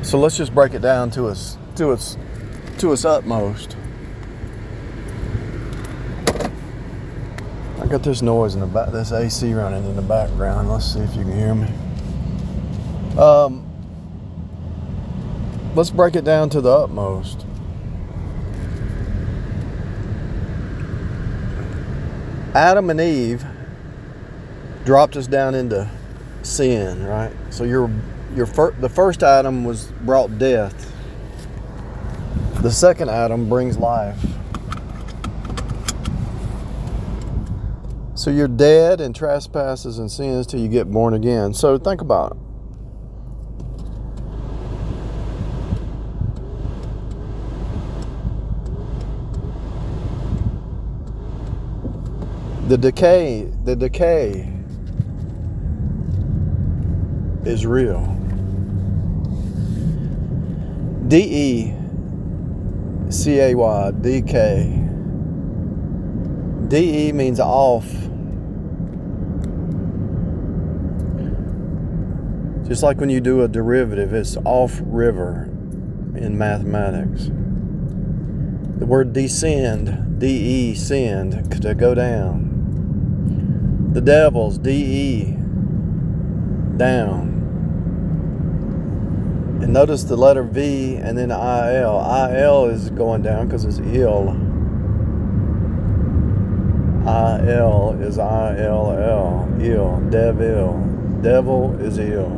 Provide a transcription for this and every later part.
So let's just break it down to its utmost. I got this noise in the back, this AC running in the background. Let's see if you can hear me. Let's break it down to the utmost. Adam and Eve dropped us down into sin, right? So the first Adam brought death. The second Adam brings life. So you're dead in trespasses and sins till you get born again. So think about it. The decay is real. D-E-C-A-Y, decay. D-E means off. Just like when you do a derivative, it's off river in mathematics. The word descend, D-E, send, to go down. The devil's D-E, down. And notice the letter V and then I-L. I-L is going down because it's ill. I-L is I-L-L, ill, devil. Devil is ill.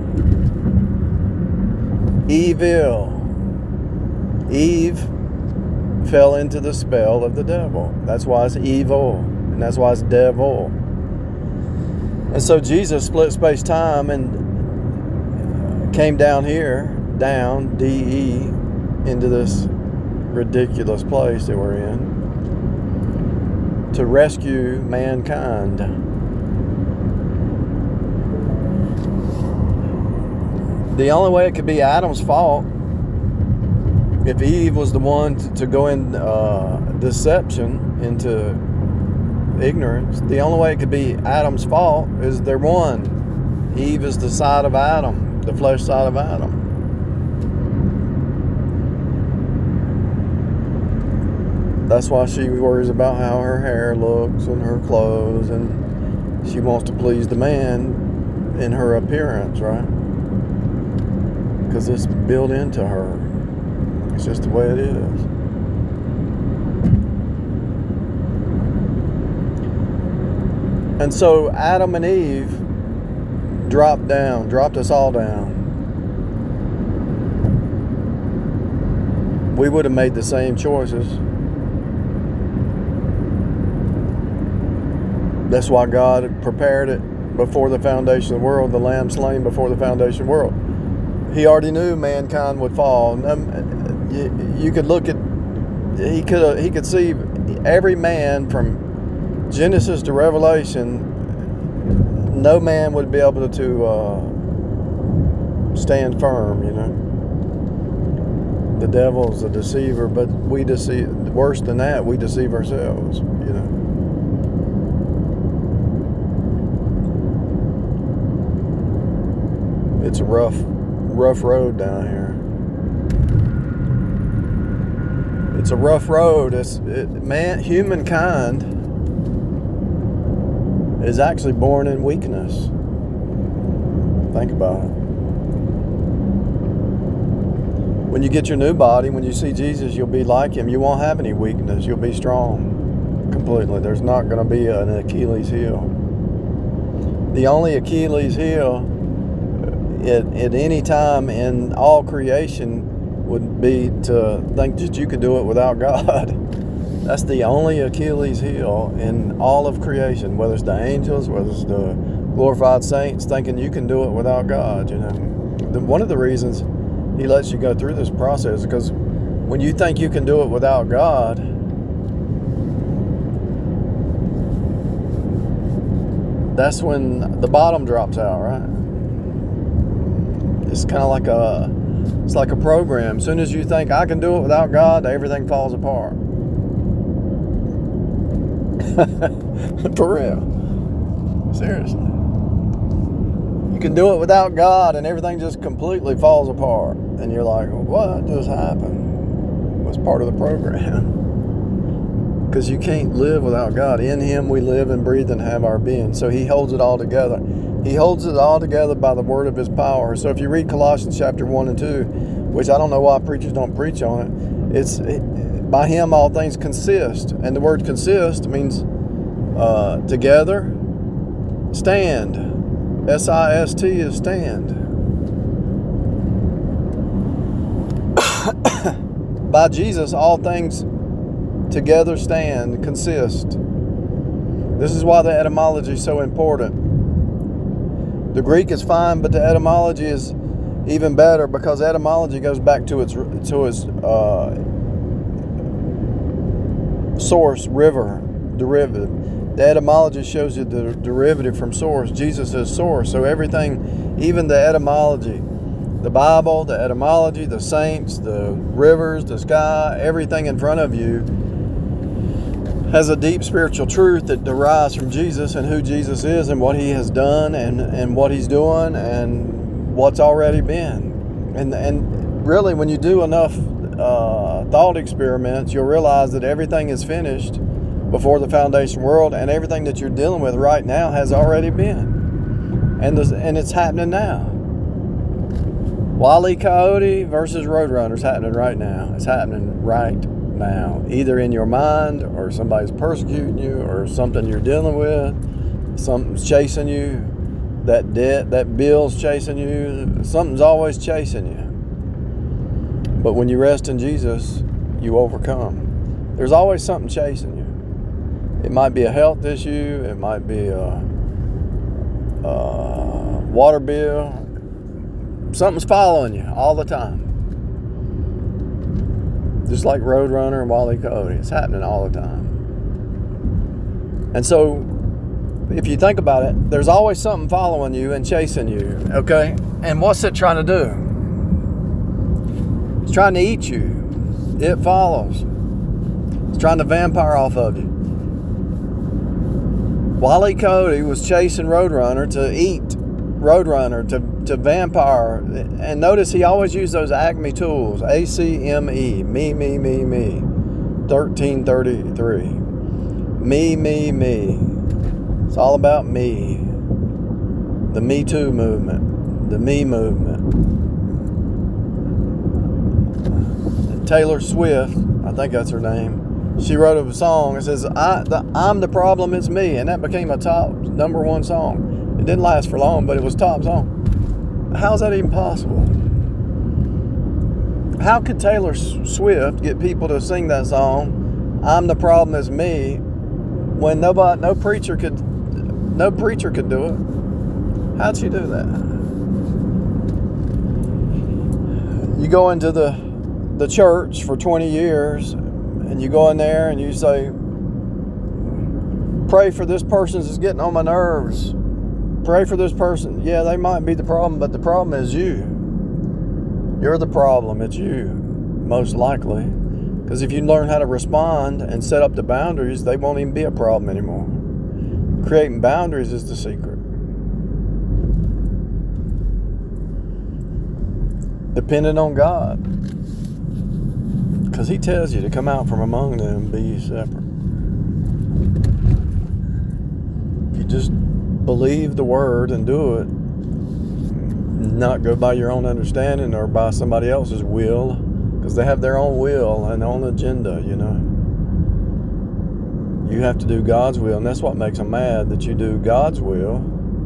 Evil. Eve fell into the spell of the devil. That's why it's evil. And that's why it's devil. And so Jesus split space-time and came down here, down, D-E, into this ridiculous place that we're in, to rescue mankind. The only way it could be Adam's fault, if Eve was the one to go in deception, into ignorance, the only way it could be Adam's fault is they're one. Eve is the side of Adam, the flesh side of Adam. That's why she worries about how her hair looks and her clothes, and she wants to please the man in her appearance, right? Because it's built into her. It's just the way it is. And so Adam and Eve dropped us all down. We would have made the same choices. That's why God prepared it before the foundation of the world, the lamb slain before the foundation of the world. He already knew mankind would fall. You could look at, he could see every man from Genesis to Revelation. No man would be able to stand firm, you know. The devil's a deceiver, but we deceive. Worse than that, we deceive ourselves, you know. It's a rough road down here. It's a rough road. Humankind is actually born in weakness. Think about it. When you get your new body, when you see Jesus, you'll be like him. You won't have any weakness. You'll be strong completely. There's not going to be an Achilles heel. The only Achilles heel at any time in all creation would be to think that you could do it without God. That's the only Achilles heel in all of creation, whether it's the angels, whether it's the glorified saints, thinking you can do it without God, you know. One of the reasons he lets you go through this process is because when you think you can do it without God, that's when the bottom drops out, right? It's kind of like a program. As soon as you think I can do it without God, everything falls apart. For real. Seriously. can do it without God, and everything just completely falls apart. And you're like, what just happened? It was part of the program. Because you can't live without God. In Him we live and breathe and have our being. So He holds it all together. He holds it all together by the word of His power. So if you read Colossians chapter 1 and 2, which I don't know why preachers don't preach on it, it's by Him all things consist. And the word consist means together, stand. S-I-S-T is stand. By Jesus, all things together stand, consist. This is why the etymology is so important. The Greek is fine, but the etymology is even better, because etymology goes back to its source, river, derivative. The etymology shows you the derivative from source. Jesus is source. So everything, even the etymology, the Bible, the etymology, the saints, the rivers, the sky, everything in front of you has a deep spiritual truth that derives from Jesus and who Jesus is and what He has done and what He's doing and what's already been. And really, when you do enough thought experiments, you'll realize that everything is finished before the foundation world, and everything that you're dealing with right now has already been. And it's happening now. Wile E. Coyote versus Roadrunner is happening right now. It's happening right now. Either in your mind, or somebody's persecuting you, or something you're dealing with, something's chasing you, that debt, that bill's chasing you, something's always chasing you. But when you rest in Jesus, you overcome. There's always something chasing you. It might be a health issue, it might be a water bill. Something's following you all the time. Just like Roadrunner and Wile E. Coyote. It's happening all the time. And so, if you think about it, there's always something following you and chasing you, okay? And what's it trying to do? It's trying to eat you. It follows. It's trying to vampire off of you. Wile E. Coyote was chasing Roadrunner to eat Roadrunner, to vampire. And notice he always used those Acme tools. A-C-M-E. Me, me, me, me. 1333. Me, me, me. It's all about me. The Me Too movement. The Me movement. Taylor Swift, I think that's her name, she wrote a song. It says, I'm the problem, it's me. And that became a top #1 song. It didn't last for long, but it was top song. How's that even possible? How could Taylor Swift get people to sing that song, I'm the problem, it's me, when no preacher could do it? How'd she do that? You go into the church for 20 years, and you go in there and you say, pray for this person that's getting on my nerves. Pray for this person. Yeah, they might be the problem, but the problem is you. You're the problem. It's you, most likely. Because if you learn how to respond and set up the boundaries, they won't even be a problem anymore. Creating boundaries is the secret. Depending on God. Because He tells you to come out from among them and be ye separate. If you just believe the word and do it, not go by your own understanding or by somebody else's will, because they have their own will and own agenda, you know. You have to do God's will, and that's what makes them mad, that you do God's will.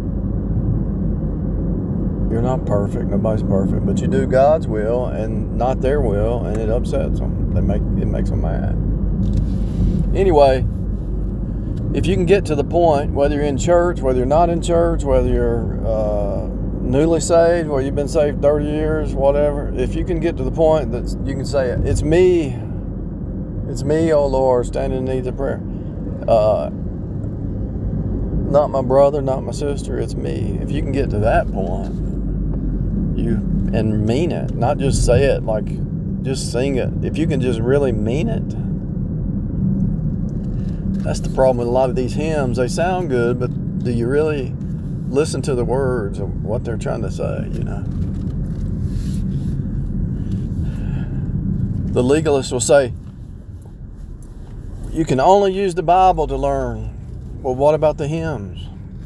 You're not perfect, nobody's perfect, but you do God's will and not their will, and it upsets them. It makes them mad. Anyway, if you can get to the point, whether you're in church, whether you're not in church, whether you're newly saved, or you've been saved 30 years, whatever, if you can get to the point that you can say, it's me, oh Lord, standing in need of prayer. Not my brother, not my sister, it's me. If you can get to that point, and mean it, not just say it, like just sing it. If you can just really mean it. That's the problem with a lot of these hymns. They sound good, but do you really listen to the words of what they're trying to say, you know. The legalist will say, you can only use the Bible to learn. Well, what about the hymns?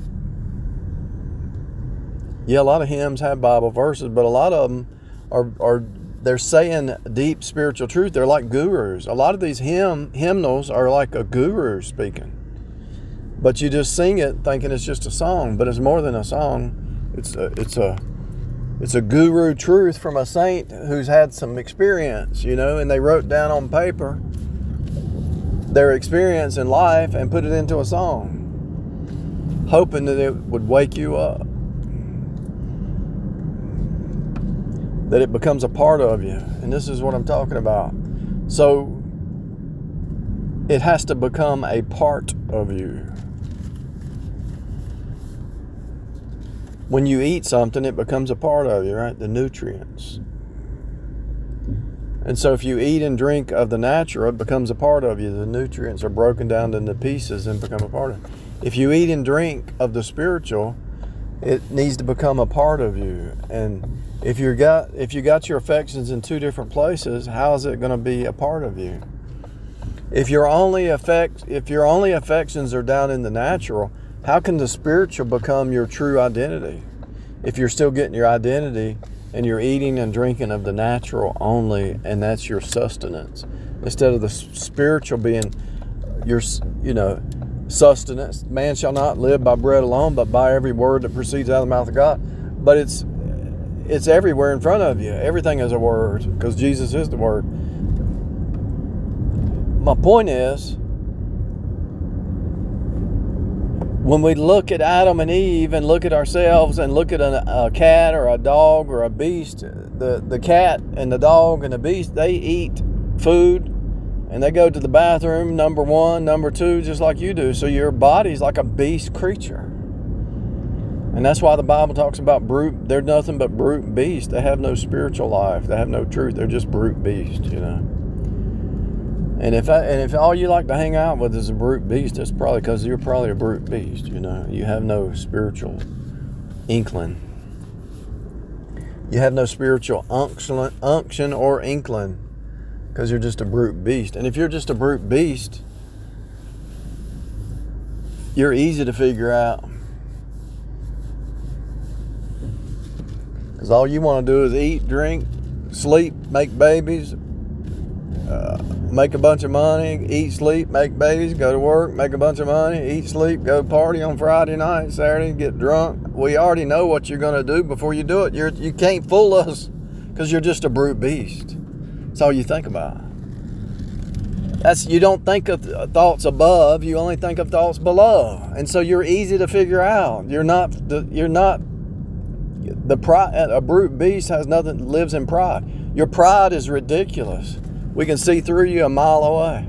Yeah, a lot of hymns have Bible verses, but a lot of them are they're saying deep spiritual truth. They're like gurus. A lot of these hymnals are like a guru speaking. But you just sing it thinking it's just a song, but it's more than a song. It's a guru truth from a saint who's had some experience, you know, and they wrote down on paper their experience in life and put it into a song, hoping that it would wake you up, that it becomes a part of you. And this is what I'm talking about. So it has to become a part of you. When you eat something, it becomes a part of you, right? The nutrients. And so if you eat and drink of the natural, it becomes a part of you. The nutrients are broken down into pieces and become a part of you. If you eat and drink of the spiritual, it needs to become a part of you. And if you got your affections in two different places, how is it going to be a part of you? If your only affections are down in the natural, how can the spiritual become your true identity? If you're still getting your identity and you're eating and drinking of the natural only, and that's your sustenance, instead of the spiritual being your, sustenance. Man shall not live by bread alone, but by every word that proceeds out of the mouth of God. But it's everywhere in front of you. Everything is a word, because Jesus is the word. My point is, when we look at Adam and Eve and look at ourselves and look at a cat or a dog or a beast, the cat and the dog and the beast, they eat food and they go to the bathroom, number one, number two, just like you do. So your body's like a beast creature. And that's why the Bible talks about brute. They're nothing but brute beasts. They have no spiritual life. They have no truth. They're just brute beasts, you know. And if all you like to hang out with is a brute beast, it's probably because you're probably a brute beast, you know. You have no spiritual inkling. You have no spiritual unction or inkling, because you're just a brute beast. And if you're just a brute beast, you're easy to figure out. Because all you want to do is eat, drink, sleep, make babies, make a bunch of money, eat, sleep, make babies, go to work, make a bunch of money, eat, sleep, go party on Friday night, Saturday, get drunk. We already know what you're going to do before you do it. You can't fool us, because you're just a brute beast. That's all you think about. You don't think of thoughts above, you only think of thoughts below. And so you're easy to figure out. A brute beast lives in pride. Your pride is ridiculous. We can see through you a mile away.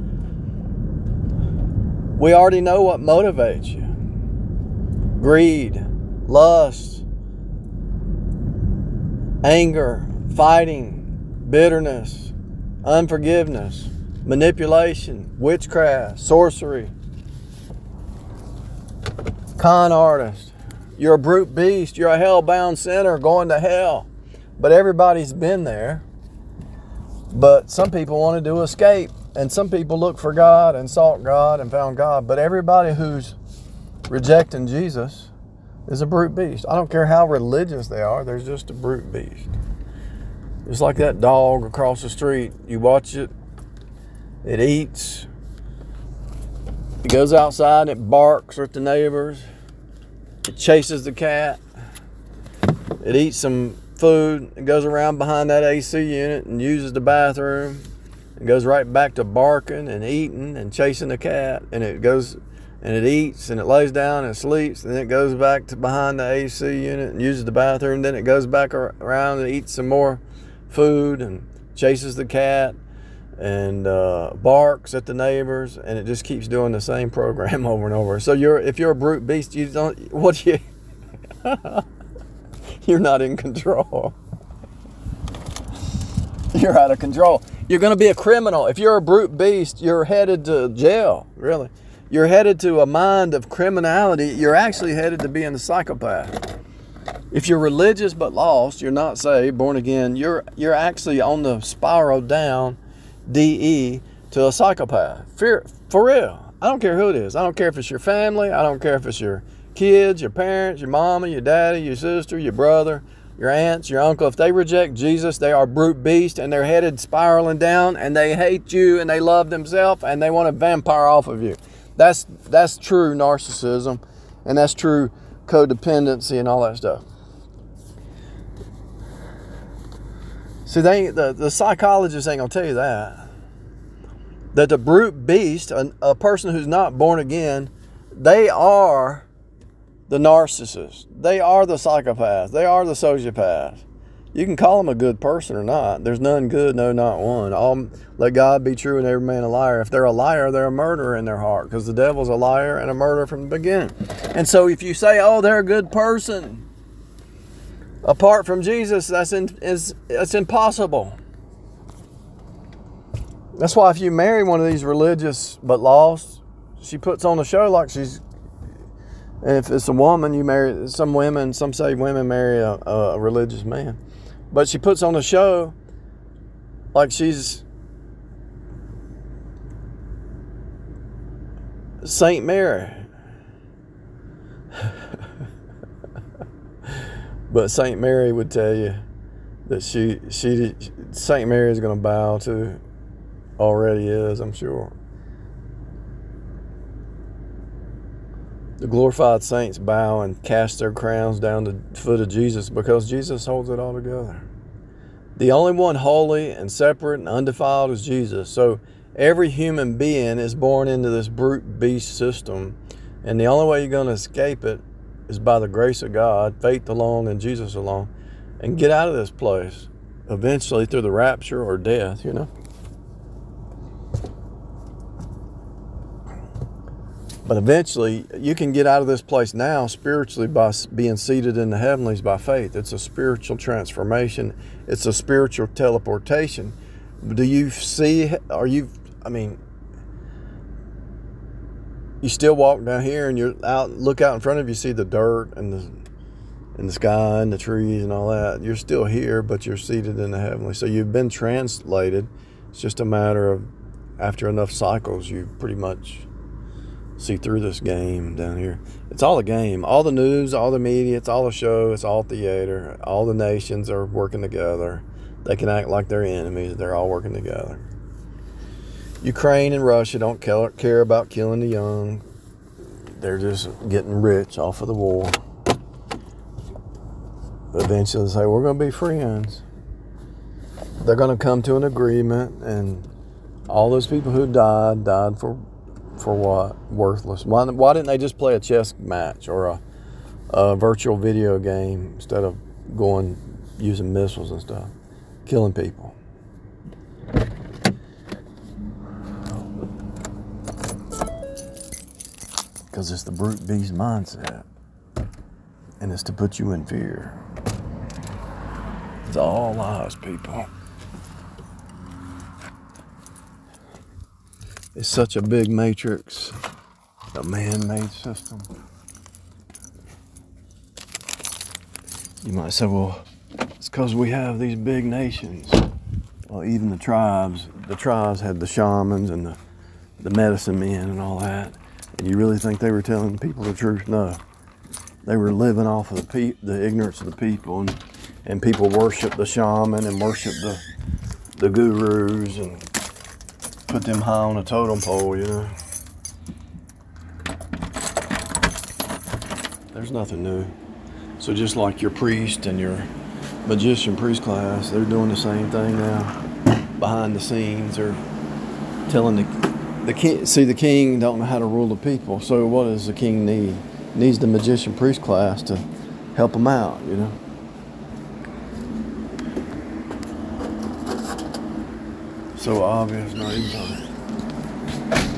We already know what motivates you. Greed, lust, anger, fighting, bitterness, unforgiveness, manipulation, witchcraft, sorcery, con artist. You're a brute beast. You're a hell-bound sinner going to hell. But everybody's been there. But some people wanted to escape. And some people looked for God and sought God and found God. But everybody who's rejecting Jesus is a brute beast. I don't care how religious they are. They're just a brute beast. Just like that dog across the street. You watch it. It eats. It goes outside and it barks at the neighbors. It chases the cat. It eats some food. It goes around behind that AC unit and uses the bathroom. It goes right back to barking and eating and chasing the cat. And it goes and it eats and it lays down and sleeps. And then it goes back to behind the AC unit and uses the bathroom. Then it goes back around and eats some more food and chases the cat and barks at the neighbors, and it just keeps doing the same program over and over. So if you're a brute beast, you're not in control. You're out of control. You're going to be a criminal. If you're a brute beast, you're headed to jail, really. you're headed to a mind of criminality. You're actually headed to being a psychopath. If you're religious but lost, you're not saved, born again, you're actually on the spiral down, DE, to a psychopath. For real. I don't care who it is. I don't care if it's your family. I don't care if it's your kids, your parents, your mama, your daddy, your sister, your brother, your aunts, your uncle. If they reject Jesus, they are brute beasts, and they're headed spiraling down, and they hate you, and they love themselves, and they want to vampire off of you. That's true narcissism, and that's true codependency and all that stuff. See, the psychologists ain't going to tell you that. That the brute beast, a person who's not born again, they are the narcissist. They are the psychopath. They are the sociopath. You can call them a good person or not. There's none good, no, not one. Let God be true and every man a liar. If they're a liar, they're a murderer in their heart, because the devil's a liar and a murderer from the beginning. And so if you say, oh, they're a good person, apart from Jesus, that's impossible. That's why if you marry one of these religious but lost, she puts on a show like she's, and if it's a woman, you marry, some say women marry a religious man. But she puts on a show like she's Saint Mary. But Saint Mary would tell you that Saint Mary is going to bow to, already is, I'm sure. The glorified saints bow and cast their crowns down the foot of Jesus, because Jesus holds it all together. The only one holy and separate and undefiled is Jesus. So every human being is born into this brute beast system, and the only way you're going to escape it is by the grace of God, faith alone and Jesus alone, and get out of this place eventually through the rapture or death, you know. But eventually, you can get out of this place now spiritually by being seated in the heavenlies by faith. It's a spiritual transformation. It's a spiritual teleportation. Do you see, you still walk down here and look out in front of you, see the dirt and the sky and the trees and all that. You're still here, but you're seated in the heavenly. So you've been translated. It's just a matter of, after enough cycles, you pretty much see through this game down here. It's all a game. All the news, all the media, it's all a show, it's all theater. All the nations are working together. They can act like they're enemies. They're all working together. Ukraine and Russia don't care about killing the young. They're just getting rich off of the war. Eventually they say, we're going to be friends. They're going to come to an agreement, and all those people who died for what? Worthless. Why didn't they just play a chess match or a virtual video game instead of going using missiles and stuff, killing people? Because it's the brute beast mindset, and it's to put you in fear. It's all lies, people. It's such a big matrix, a man-made system. You might say, well, it's because we have these big nations. Well, even the tribes had the shamans and the medicine men and all that. And you really think they were telling people the truth? No. They were living off of the ignorance of the people, and people worship the shaman and worship the gurus and put them high on a totem pole, you know. There's nothing new. So just like your priest and your magician priest class, they're doing the same thing now. Behind the scenes, they're telling the king. See, the king don't know how to rule the people. So what does the king need? He needs the magician priest class to help him out, you know. So obvious, not even funny.